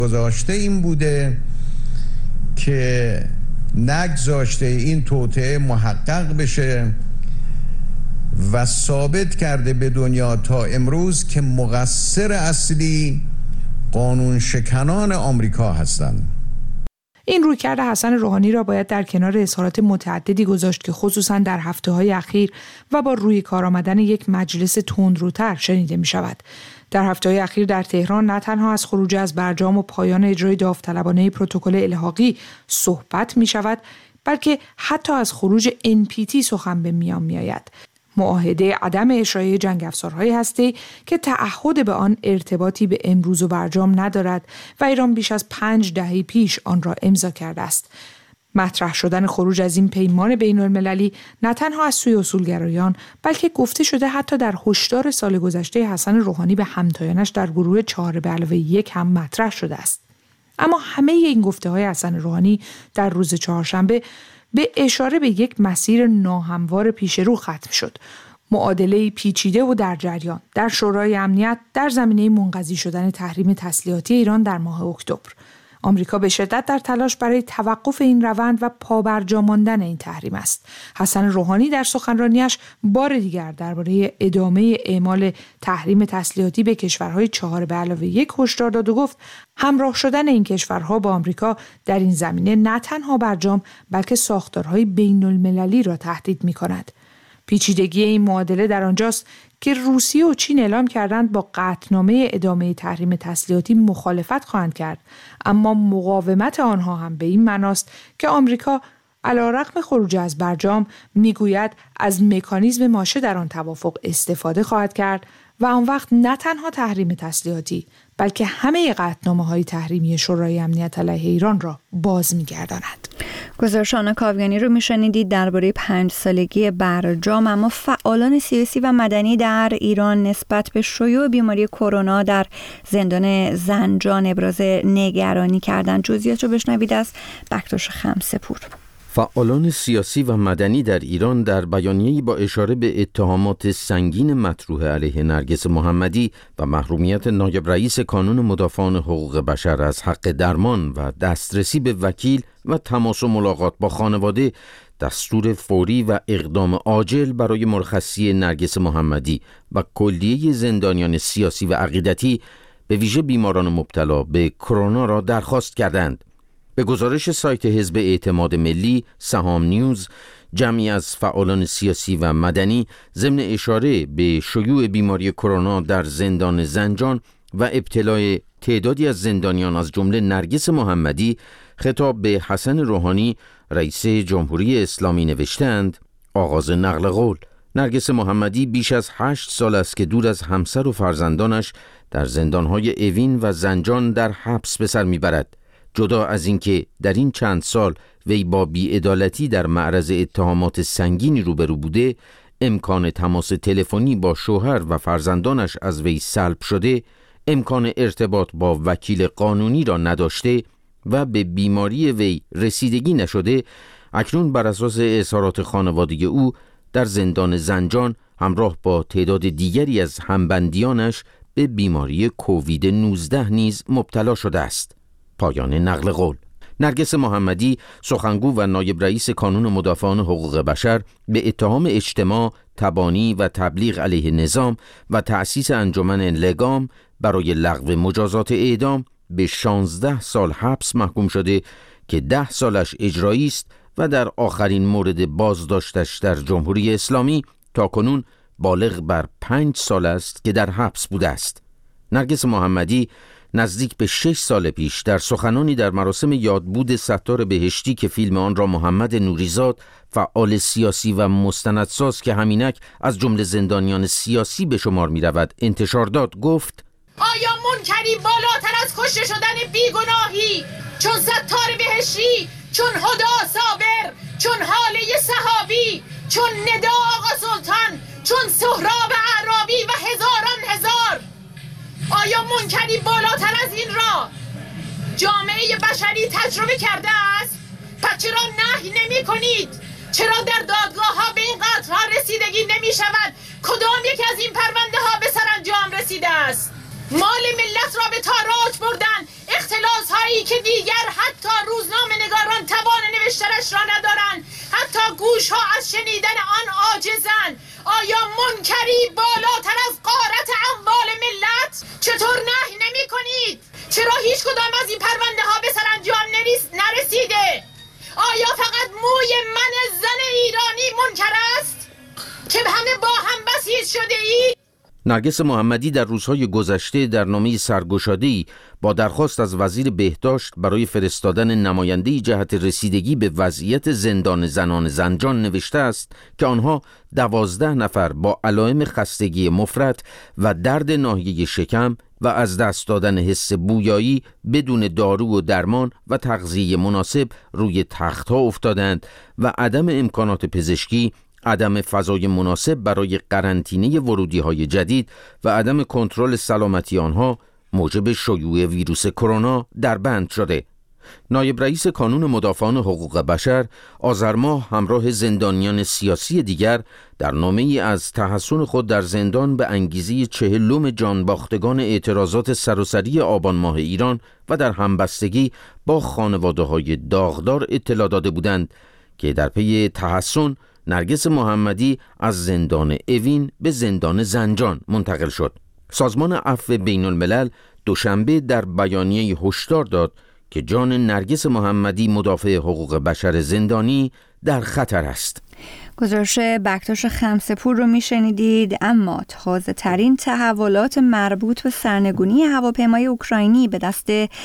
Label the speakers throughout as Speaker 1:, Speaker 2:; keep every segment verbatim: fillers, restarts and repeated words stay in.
Speaker 1: گذاشته این بوده که نگذاشته این توطئه محقق بشه و ثابت کرده به دنیا تا امروز که مقصر اصلی قانون شکنان آمریکا هستند.
Speaker 2: این رویکرد حسن روحانی را باید در کنار اظهارات متعددی گذاشت که خصوصا در هفته‌های اخیر و با روی کار آمدن یک مجلس تندروتر شنیده می شود. در هفته‌های اخیر در تهران نه تنها از خروج از برجام و پایان اجرای داوطلبانه پروتکل الحاقی صحبت می شود، بلکه حتی از خروج ان پی تی سخن به میان می آید. معاهده عدم اشاعه جنگ افزارهای هسته‌ای که تعهد به آن ارتباطی به امروز و برجام ندارد و ایران بیش از پنج دهه پیش آن را امضا کرده است. مطرح شدن خروج از این پیمان بین المللی نه تنها از سوی اصولگرایان بلکه گفته شده حتی در هشدار سال گذشته حسن روحانی به همتایانش در گروه چهار به علاوه یک هم مطرح شده است. اما همه این گفته های حسن روحانی در روز چهارشنبه به اشاره به یک مسیر ناهموار پیش رو ختم شد. معادله پیچیده و در جریان در شورای امنیت در زمینه منقضی شدن تحریم تسلیحاتی ایران در ماه اکتبر. آمریکا به شدت در تلاش برای توقف این روند و پابرجا ماندن این تحریم است. حسن روحانی در سخنرانیش بار دیگر درباره ادامه اعمال تحریم تسلیحاتی به کشورهای چهار به علاوه یک هشدار داد و گفت همراه شدن این کشورها با آمریکا در این زمینه نه تنها برجام بلکه ساختارهای بین المللی را تهدید می کند. پیچیدگی این معادله در آنجاست که روسیه و چین اعلام کردند با قطعنامه ادامه تحریم تسلیحاتی مخالفت خواهند کرد، اما مقاومت آنها هم به این معناست که آمریکا علیرغم خروج از برجام میگوید از مکانیزم ماشه در آن توافق استفاده خواهد کرد و آن وقت نه تنها تحریم تسلیحاتی بلکه همه قطعنامه‌های تحریمی شورای امنیت علیه ایران را باز می‌گرداند.
Speaker 3: گزارش آنا کاویانی رو میشنیدید درباره پنج سالگی برجام. اما فعالان سیاسی و مدنی در ایران نسبت به شیوع بیماری کرونا در زندان زنجان ابراز نگرانی کردند. جزئیات رو بشنوید از بکتاش خمسه‌پور.
Speaker 4: فعالان سیاسی و مدنی در ایران در بیانیه‌ای با اشاره به اتهامات سنگین مطروح علیه نرگس محمدی و محرومیت نایب رئیس کانون مدافعان حقوق بشر از حق درمان و دسترسی به وکیل و تماس و ملاقات با خانواده، دستور فوری و اقدام عاجل برای مرخصی نرگس محمدی و کلیه زندانیان سیاسی و عقیدتی به ویژه بیماران مبتلا به کرونا را درخواست کردند. به گزارش سایت حزب اعتماد ملی سهام نیوز، جمعی از فعالان سیاسی و مدنی ضمن اشاره به شیوع بیماری کرونا در زندان زنجان و ابتلای تعدادی از زندانیان از جمله نرگس محمدی خطاب به حسن روحانی رئیس جمهوری اسلامی نوشتند: آغاز نقل قول. نرگس محمدی بیش از هشت سال است که دور از همسر و فرزندانش در زندانهای اوین و زنجان در حبس به سر میبرد. جدا از اینکه در این چند سال وی با بی‌عدالتی در معرض اتهامات سنگینی روبرو بوده، امکان تماس تلفنی با شوهر و فرزندانش از وی سلب شده، امکان ارتباط با وکیل قانونی را نداشته و به بیماری وی رسیدگی نشده، اکنون بر اساس اظهارات خانواده او در زندان زنجان همراه با تعداد دیگری از همبندیانش به بیماری کووید نوزده نیز مبتلا شده است. پایان نقل قول. نرگس محمدی، سخنگو و نایب رئیس کانون مدافعان حقوق بشر، به اتهام اجتماع، تبانی و تبلیغ علیه نظام و تأسیس انجمن لگام برای لغو مجازات اعدام به شانزده سال حبس محکوم شده که ده سالش اجرایی است و در آخرین مورد بازداشتش در جمهوری اسلامی تاکنون بالغ بر پنج سال است که در حبس بوده است. نرگس محمدی نزدیک به شش سال پیش در سخنانی در مراسم یادبود ستار بهشتی که فیلم آن را محمد نوریزاد، فعال سیاسی و مستندساز که همینک از جمله زندانیان سیاسی به شمار می رود، انتشار داد، گفت:
Speaker 5: آیا منکری بالاتر از کشته شدن بیگناهی چون ستار بهشتی، چون هدا صابر، چون حاله صحابی، چون ندا آقا سلطان، چون سهراب اعرابی و هزاران هزار؟ آیا منکری بالاتر از این را جامعه بشری تجربه کرده است؟ پس چرا نهی نمی کنید؟ چرا در دادگاه ها به این قطعها رسیدگی نمی شود؟ کدام یک از این پرونده ها به سرانجام رسیده است؟ مال ملت را به تاراج بردن، اختلاس هایی که دیگر حتی روزنامه نگاران توان نوشتنش را ندارند، حتی گوش ها از شنیدن آن عاجزند. آیا منکری بالاتر از غارت اموال ملت؟ چطور نهی نمی کنید؟ چرا هیچ کدام از این پرونده ها به سرانجام نرسیده؟ آیا فقط موی من زن ایرانی منکر است که همه با هم بسیج شده ای؟
Speaker 4: نرگس محمدی در روزهای گذشته در نامه سرگشاده‌ای با درخواست از وزیر بهداشت برای فرستادن نماینده‌ای جهت رسیدگی به وضعیت زندان زنان زنجان نوشته است که آنها دوازده نفر با علائم خستگی مفرط و درد ناحیه شکم و از دست دادن حس بویایی بدون دارو و درمان و تغذیه مناسب روی تخت‌ها افتادند و عدم امکانات پزشکی، عدم فضای مناسب برای قرنطینه ورودی‌های جدید و عدم کنترل سلامتی آنها موجب شیوع ویروس کرونا در بند شده. نایب رئیس کانون مدافعان حقوق بشر آذر ماه همراه زندانیان سیاسی دیگر در نامه‌ای از تحسن خود در زندان به انگیزه چهلم جانباختگان اعتراضات سراسری آبان ماه ایران و در همبستگی با خانواده‌های داغدار اطلاع داده بودند که در پی تحسن نرگس محمدی از زندان اوین به زندان زنجان منتقل شد. سازمان عفو بین الملل دوشنبه در بیانیه هشدار داد که جان نرگس محمدی مدافع حقوق بشر زندانی در خطر است.
Speaker 3: گزارش بکتاش خمسه‌پور رو میشنیدید. اما تازه ترین تحولات مربوط به سرنگونی هواپیمای اوکراینی به دست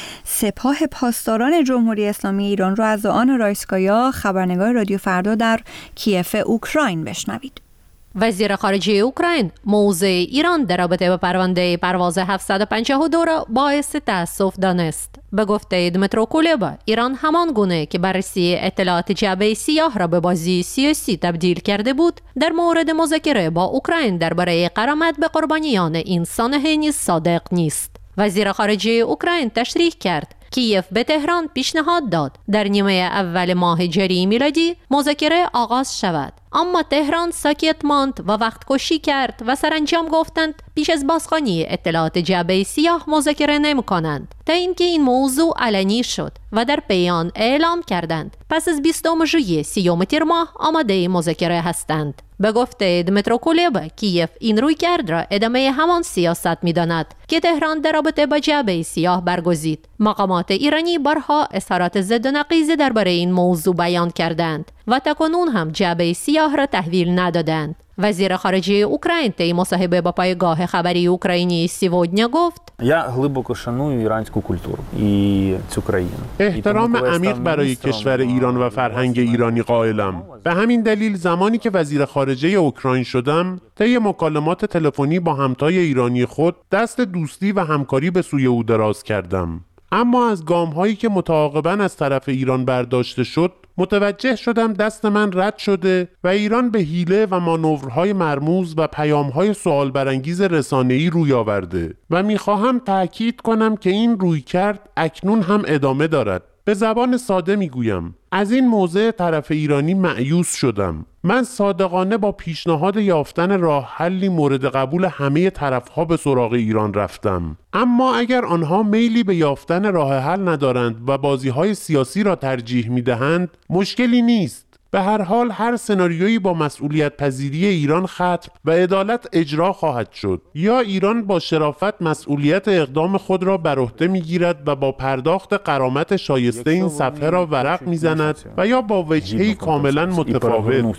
Speaker 3: سپاه پاسداران جمهوری اسلامی ایران رو از آن رایسکایا، خبرنگار رادیو فردا در کیف اوکراین بشنوید.
Speaker 6: وزیر خارجه اوکراین موضع ایران در رابطه با پرونده پرواز هفتصد و پنجاه و دو را باعث تأسف دانست. به گفته دمیترو کولبا، ایران همان گونه که بررسی اطلاعات جعبه سیاه را به بازی سیاسی تبدیل کرده بود، در مورد مذاکره با اوکراین درباره غرامت به قربانیان این سانحه نیز صادق نیست. وزیر خارجه اوکراین تشریح کرد کیف به تهران پیشنهاد داد در نیمه اول ماه جاری میلادی مذاکره آغاز شود، اما تهران ساکت ماند و وقت کشی کرد و سرانجام گفتند پیش از بازخوانی اطلاعات جعبه سیاه مذاکره نمی کنند، تا اینکه این موضوع علنی شد و در بیان اعلام کردند پس از بیستم ژوئیه سیوم تیر ماه آماده مذاکره هستند. به گفته دمیترو کولبا، کیف این رویکرد را ادامه همان سیاست می‌داند که تهران در رابطه با جعبه سیاه برگزید. مقامات ایرانی بارها اظهارات ضد و نقیض درباره این موضوع بیان کردند و تاکنون هم جعبه سیاه را تحویل ندادند. وزیر خارجه اوکراین طی مصاحبه با پایگاه خبری اوکراینی سیودنیا گفت:
Speaker 7: Я глибоко шаную іранську культуру і цю країну.
Speaker 8: احترام عمیق برای کشور ایران و فرهنگ ایرانی قائلم. به همین دلیل زمانی که وزیر خارجه اوکراین شدم، طی مکالمات تلفنی با همتای ایرانی خود دست دوستی و همکاری به سوی او دراز کردم. اما از گام‌هایی که متعاقباً از طرف ایران برداشته شد، متوجه شدم دست من رد شده و ایران به حیله و مانورهای مرموز و پیام‌های سوال برانگیز رسانه‌ای روی آورده و می‌خواهم تأکید کنم که این رویکرد اکنون هم ادامه دارد. به زبان ساده میگویم از این موضع طرف ایرانی مأیوس شدم. من صادقانه با پیشنهاد یافتن راه حلی مورد قبول همه طرفها به سراغ ایران رفتم، اما اگر آنها میلی به یافتن راه حل ندارند و بازی‌های سیاسی را ترجیح می‌دهند، مشکلی نیست. به هر حال هر سناریویی با مسئولیت پذیری ایران ختم و عدالت اجرا خواهد شد. یا ایران با شرافت مسئولیت اقدام خود را بر عهده میگیرد و با پرداخت غرامت شایسته این صفحه را ورق میزند و یا با وجهی کاملا متفاوت.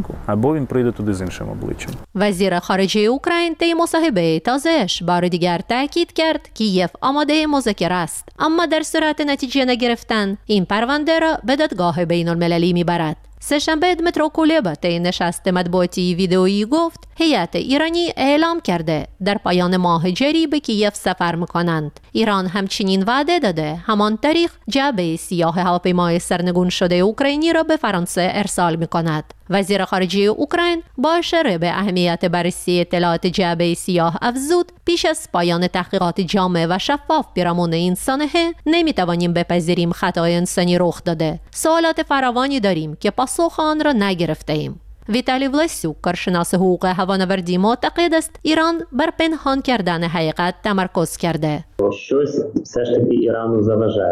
Speaker 6: وزیر خارجه اوکراین طی مصاحبه تازه‌اش بار دیگر تاکید کرد که کیف آماده مذاکره است، اما در صورت نتیجه نگرفتن این پرونده را به دادگاه بین المللی میبرد. سه‌شنبه دمیترو کولبا طی نشست مطبوعاتی ویدئویی گفت هیئت ایرانی اعلام کرده در پایان ماه جاری به کیف سفر می‌کنند. ایران همچنین وعده داده همان تاریخ جعبه سیاه هواپیمای سرنگون شده اوکراینی را به فرانسه ارسال می‌کند. وزیر خارجه اوکراین با اشاره به اهمیت بررسی اطلاعات جعبه سیاه افزود پیش از پایان تحقیقات جامع و شفاف پیرامون این سانحه نمی‌توانیم بپذیریم خطای انسانی رخ داده. سوالات فراوانی داریم که پاسخ آن را نگرفته‌ایم. ویتالی ولاسیوک، کارشناس حقوق هوانوردی، معتقد است ایران بر پنهان کردن حقیقت تمرکز کرده.
Speaker 9: щось все ж таки Ірану заважає.